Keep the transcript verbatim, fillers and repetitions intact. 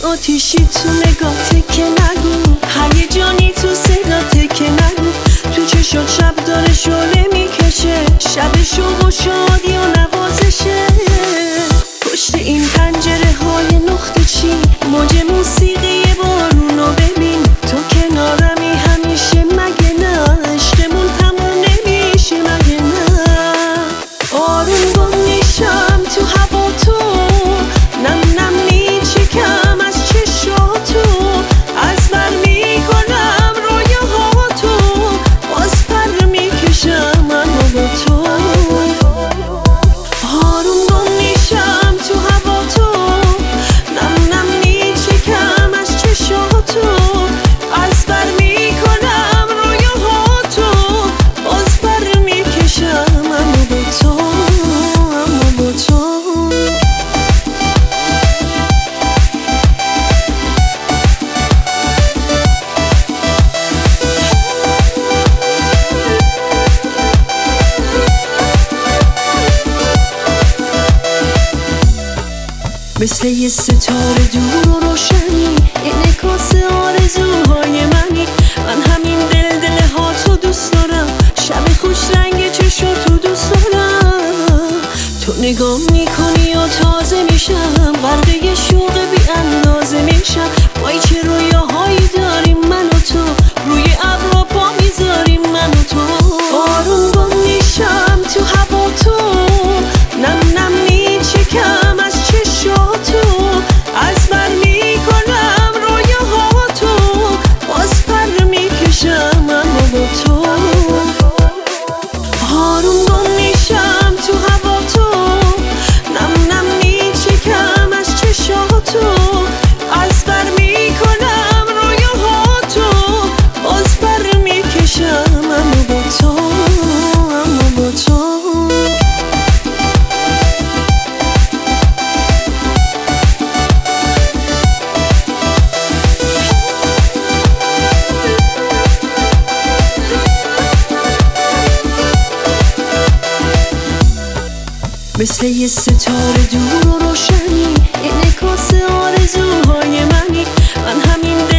آتیشی تو نگاه که نگو، هیجانی تو صدا که نگو، تو چشات شب داره شعله میکشه، شب شوق و شادی و نوازشه. پشت این پنجره های نقطه چی موج موسیقی بارونو ببین، تو کنارمی همیشه مگه نه، عشقمون تموم نمیشه مگه نه. آروم گم میشم تو هوا تو، نم نم میچکم از چشاتو، از بر میکنم رویاهاتو، باز پر میکشم اما با تو. آروم گم میشم تو هوا تو، نم نم میچکم از چشاتو، از بر میکنم رویاهاتو، باز پر میکشم اما با تو، اما با تو. مثل یه ستاره دور و روشنی، انعکاس آرزوهای منی، من همین دل دل ها تو دوست دارم، شب خوش رنگ چشاتو دوست دارم. تو نگاه میکنی و تازه میشم، غرقه شوق بی اندازه میشم. وای چه رویاهایی داریم من و تو، روی ابرا پا میذاریم من و تو. آروم گم میشم تو هوا تو، نم نم میچکم از چشاتو، از بر میکنم رویاهاتو، باز پر میکشم اما با تو. آروم گم میشم تو هوا تو، نم نم میچکم از چشاتو، از بر میکنم رویاهاتو، باز پر میکشم اما با تو، اما با تو. مثل یه ستاره دور و روشنی، انعکاس آرزوهای منی، من همین دل